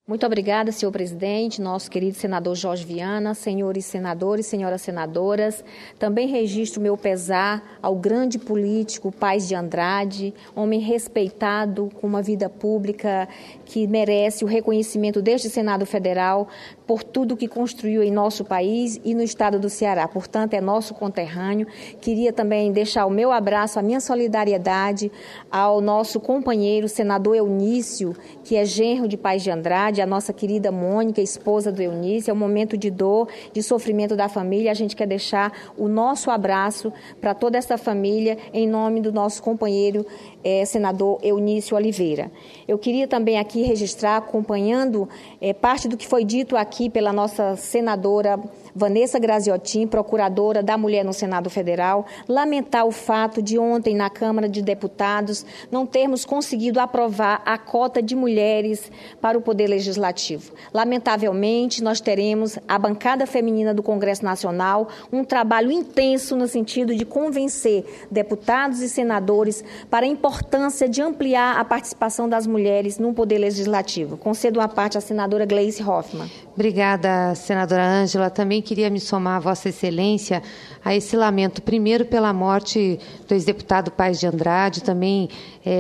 Muito obrigada, senhor presidente, nosso querido senador Jorge Viana, senhores senadores, senhoras senadoras. Também registro meu pesar ao grande político Paes de Andrade, homem respeitado, com uma vida pública que merece o reconhecimento deste Senado Federal por tudo que construiu em nosso país e no estado do Ceará. Portanto, é nosso conterrâneo. Queria também deixar o meu abraço, a minha solidariedade ao nosso companheiro, senador Eunício, que é genro de Paes de Andrade, a nossa querida Mônica, esposa do Eunício. É um momento de dor, de sofrimento da família. A gente quer deixar o nosso abraço para toda essa família, em nome do nosso companheiro, senador Eunício Oliveira. Eu queria também aqui registrar, acompanhando parte do que foi dito aqui pela nossa senadora Vanessa Graziotin, procuradora da Mulher no Senado Federal, lamentar o fato de ontem, na Câmara de Deputados, não termos conseguido aprovar a cota de mulheres para o Poder Legislativo. Lamentavelmente, nós teremos a bancada feminina do Congresso Nacional, um trabalho intenso no sentido de convencer deputados e senadores para a importância de ampliar a participação das mulheres no Poder Legislativo. Concedo uma parte à senadora Gleice Hoffmann. Obrigada, senadora Ângela. Também queria me somar a Vossa Excelência a esse lamento, primeiro pela morte do ex-deputado Paes de Andrade, também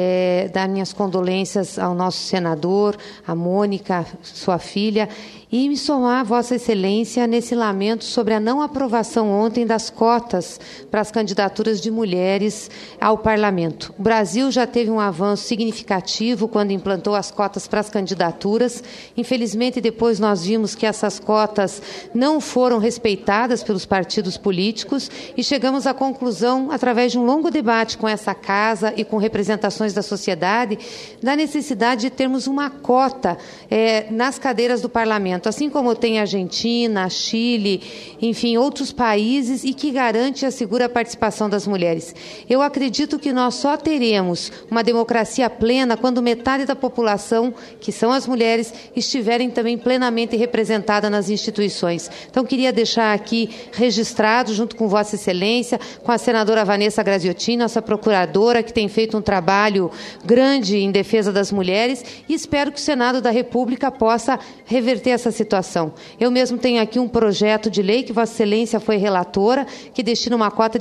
dar minhas condolências ao nosso senador, a Mônica, sua filha, e me somar a Vossa Excelência nesse lamento sobre a não aprovação ontem das cotas para as candidaturas de mulheres ao Parlamento. O Brasil já teve um avanço significativo quando implantou as cotas para as candidaturas. Infelizmente, depois nós vimos que essas cotas não foram respeitadas pelos partidos políticos e chegamos à conclusão, através de um longo debate com essa casa e com representações da sociedade, da necessidade de termos uma cota nas cadeiras do Parlamento, assim como tem a Argentina, Chile, enfim, outros países, e que garante e assegura a participação das mulheres. Eu acredito que nós só teremos uma democracia plena quando metade da população, que são as mulheres, estiverem também plenamente representada nas instituições. Então, queria deixar aqui registrado, junto com Vossa Excelência, com a senadora Vanessa Graziotin, nossa procuradora, que tem feito um trabalho grande em defesa das mulheres, e espero que o Senado da República possa reverter essa situação. Eu mesmo tenho aqui um projeto de lei que Vossa Excelência foi relatora, que destina uma cota de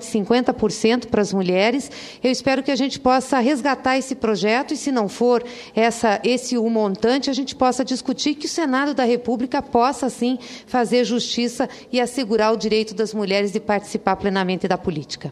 50% para as mulheres. Eu espero que a gente possa resgatar esse projeto e, se não for esse o montante, a gente possa discutir, que o Senado da República possa, sim, fazer justiça e assegurar o direito das mulheres de participar plenamente da política.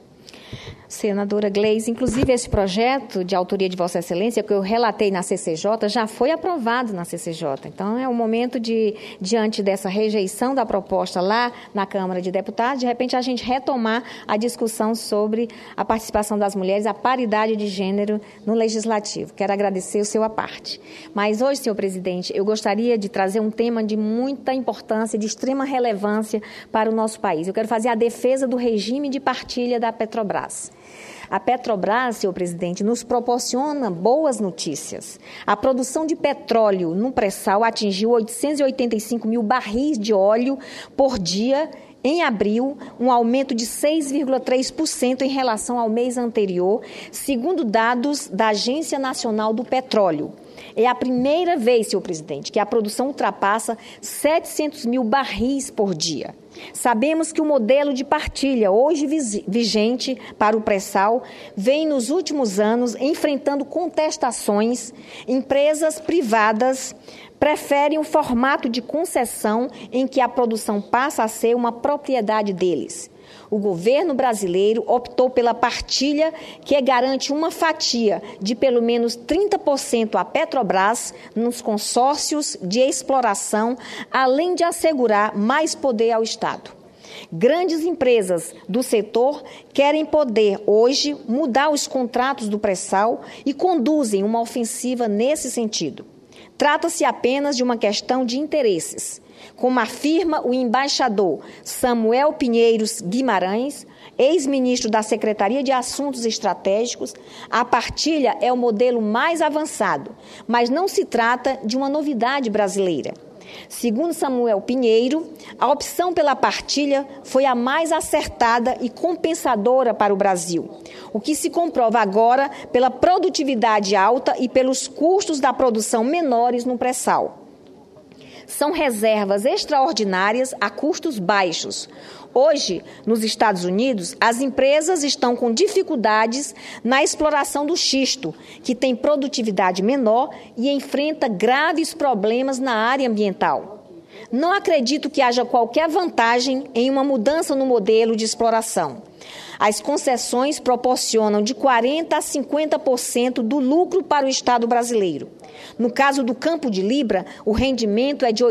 Senadora Gleice, inclusive esse projeto de autoria de Vossa Excelência, que eu relatei na CCJ, já foi aprovado na CCJ. Então, é um momento diante dessa rejeição da proposta lá na Câmara de Deputados, de repente a gente retomar a discussão sobre a participação das mulheres, a paridade de gênero no Legislativo. Quero agradecer o seu à parte. Mas hoje, senhor presidente, eu gostaria de trazer um tema de muita importância, de extrema relevância para o nosso país. Eu quero fazer a defesa do regime de partilha da Petrobras. A Petrobras, senhor presidente, nos proporciona boas notícias. A produção de petróleo no pré-sal atingiu 885 mil barris de óleo por dia em abril, um aumento de 6,3% em relação ao mês anterior, segundo dados da Agência Nacional do Petróleo. É a primeira vez, senhor presidente, que a produção ultrapassa 700 mil barris por dia. Sabemos que o modelo de partilha hoje vigente para o pré-sal vem nos últimos anos enfrentando contestações. Empresas privadas preferem o formato de concessão em que a produção passa a ser uma propriedade deles. O governo brasileiro optou pela partilha, que garante uma fatia de pelo menos 30% à Petrobras nos consórcios de exploração, além de assegurar mais poder ao Estado. Grandes empresas do setor querem poder, hoje, mudar os contratos do pré-sal e conduzem uma ofensiva nesse sentido. Trata-se apenas de uma questão de interesses. Como afirma o embaixador Samuel Pinheiros Guimarães, ex-ministro da Secretaria de Assuntos Estratégicos, a partilha é o modelo mais avançado, mas não se trata de uma novidade brasileira. Segundo Samuel Pinheiro, a opção pela partilha foi a mais acertada e compensadora para o Brasil, o que se comprova agora pela produtividade alta e pelos custos da produção menores no pré-sal. são reservas extraordinárias a custos baixos. Hoje, nos Estados Unidos, as empresas estão com dificuldades na exploração do xisto, que tem produtividade menor e enfrenta graves problemas na área ambiental. Não acredito que haja qualquer vantagem em uma mudança no modelo de exploração. As concessões proporcionam de 40% a 50% do lucro para o Estado brasileiro. No caso do Campo de Libra, o rendimento é de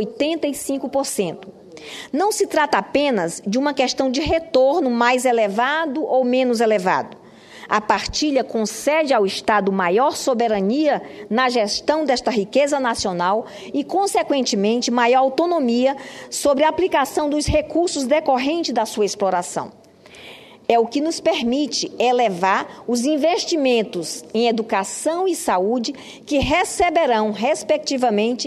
85%. Não se trata apenas de uma questão de retorno mais elevado ou menos elevado. A partilha concede ao Estado maior soberania na gestão desta riqueza nacional e, consequentemente, maior autonomia sobre a aplicação dos recursos decorrentes da sua exploração. É o que nos permite elevar os investimentos em educação e saúde, que receberão, respectivamente,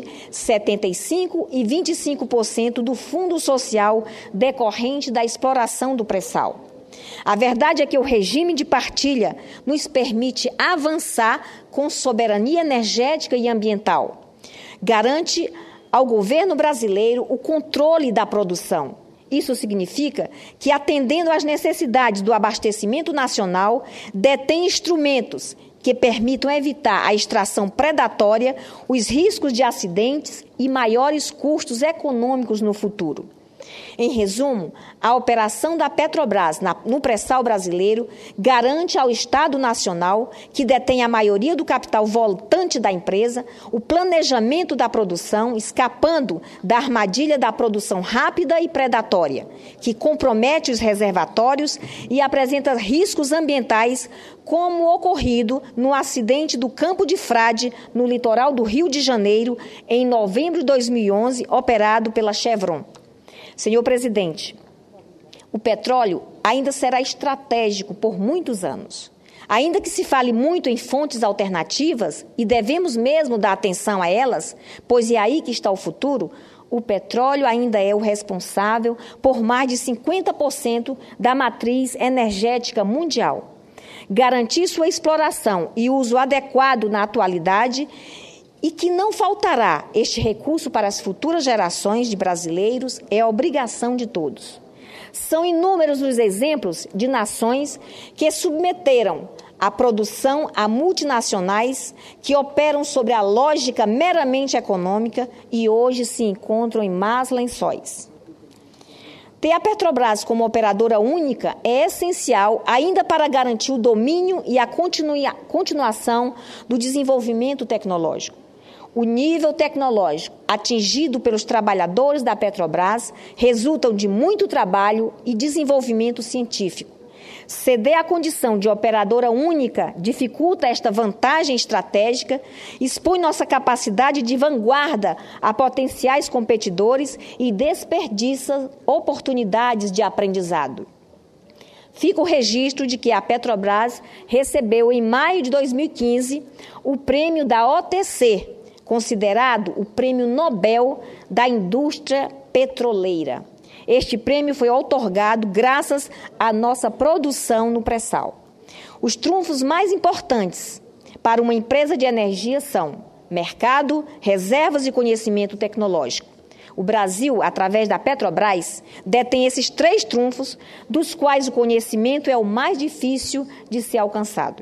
75% e 25% do fundo social decorrente da exploração do pré-sal. A verdade é que o regime de partilha nos permite avançar com soberania energética e ambiental. Garante ao governo brasileiro o controle da produção. Isso significa que, atendendo às necessidades do abastecimento nacional, detém instrumentos que permitam evitar a extração predatória, os riscos de acidentes e maiores custos econômicos no futuro. Em resumo, a operação da Petrobras no pré-sal brasileiro garante ao Estado Nacional, que detém a maioria do capital voltante da empresa, o planejamento da produção, escapando da armadilha da produção rápida e predatória, que compromete os reservatórios e apresenta riscos ambientais, como o ocorrido no acidente do Campo de Frade, no litoral do Rio de Janeiro, em novembro de 2011, operado pela Chevron. Senhor presidente, o petróleo ainda será estratégico por muitos anos. Ainda que se fale muito em fontes alternativas, e devemos mesmo dar atenção a elas, pois é aí que está o futuro, o petróleo ainda é o responsável por mais de 50% da matriz energética mundial. Garantir sua exploração e uso adequado na atualidade, e que não faltará este recurso para as futuras gerações de brasileiros, é a obrigação de todos. São inúmeros os exemplos de nações que submeteram a produção a multinacionais que operam sobre a lógica meramente econômica e hoje se encontram em más lençóis. Ter a Petrobras como operadora única é essencial ainda para garantir o domínio e a continuação do desenvolvimento tecnológico. O nível tecnológico atingido pelos trabalhadores da Petrobras resulta de muito trabalho e desenvolvimento científico. Ceder à condição de operadora única dificulta esta vantagem estratégica, expõe nossa capacidade de vanguarda a potenciais competidores e desperdiça oportunidades de aprendizado. Fica o registro de que a Petrobras recebeu, em maio de 2015, o prêmio da OTC, considerado o Prêmio Nobel da Indústria Petroleira. Este prêmio foi outorgado graças à nossa produção no pré-sal. Os trunfos mais importantes para uma empresa de energia são mercado, reservas e conhecimento tecnológico. O Brasil, através da Petrobras, detém esses 3 trunfos, dos quais o conhecimento é o mais difícil de ser alcançado.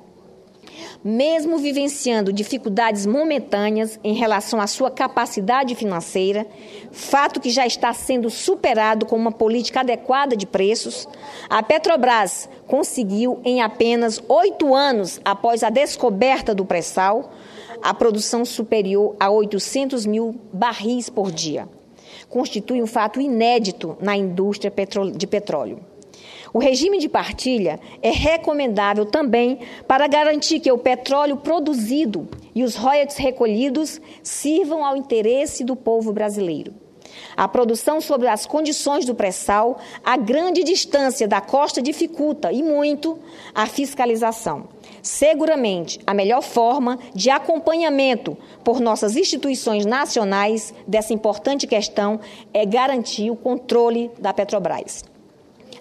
Mesmo vivenciando dificuldades momentâneas em relação à sua capacidade financeira, fato que já está sendo superado com uma política adequada de preços, a Petrobras conseguiu, em apenas 8 anos após a descoberta do pré-sal, a produção superior a 800 mil barris por dia. Constitui um fato inédito na indústria de petróleo. O regime de partilha é recomendável também para garantir que o petróleo produzido e os royalties recolhidos sirvam ao interesse do povo brasileiro. A produção sob as condições do pré-sal, a grande distância da costa dificulta, e muito, a fiscalização. Seguramente, a melhor forma de acompanhamento por nossas instituições nacionais dessa importante questão é garantir o controle da Petrobras.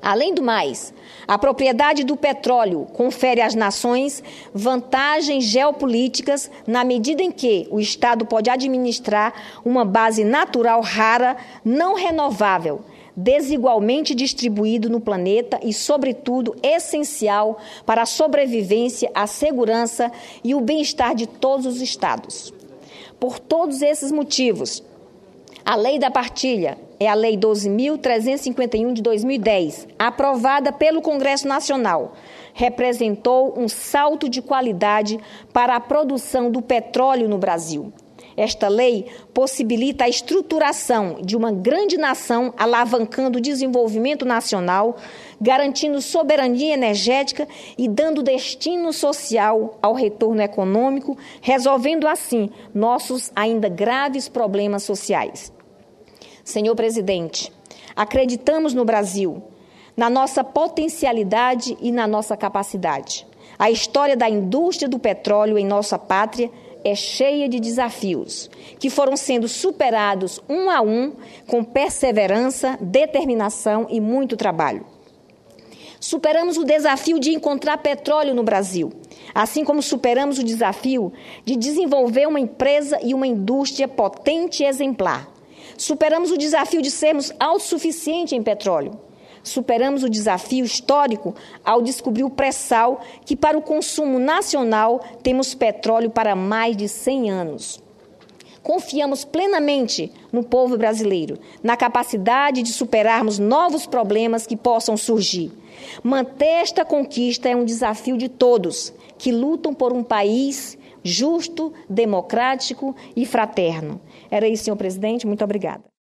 Além do mais, a propriedade do petróleo confere às nações vantagens geopolíticas na medida em que o Estado pode administrar uma base natural rara, não renovável, desigualmente distribuído no planeta e, sobretudo, essencial para a sobrevivência, a segurança e o bem-estar de todos os Estados. Por todos esses motivos, a Lei da Partilha é a Lei 12.351 de 2010, aprovada pelo Congresso Nacional, representou um salto de qualidade para a produção do petróleo no Brasil. Esta lei possibilita a estruturação de uma grande nação, alavancando o desenvolvimento nacional, garantindo soberania energética e dando destino social ao retorno econômico, resolvendo assim nossos ainda graves problemas sociais. Senhor presidente, acreditamos no Brasil, na nossa potencialidade e na nossa capacidade. A história da indústria do petróleo em nossa pátria é cheia de desafios, que foram sendo superados um a um, com perseverança, determinação e muito trabalho. Superamos o desafio de encontrar petróleo no Brasil, assim como superamos o desafio de desenvolver uma empresa e uma indústria potente e exemplar. Superamos o desafio de sermos autossuficientes em petróleo. Superamos o desafio histórico ao descobrir o pré-sal que, para o consumo nacional, temos petróleo para mais de 100 anos. Confiamos plenamente no povo brasileiro, na capacidade de superarmos novos problemas que possam surgir. Manter esta conquista é um desafio de todos que lutam por um país justo, democrático e fraterno. Era isso, senhor presidente. Muito obrigada.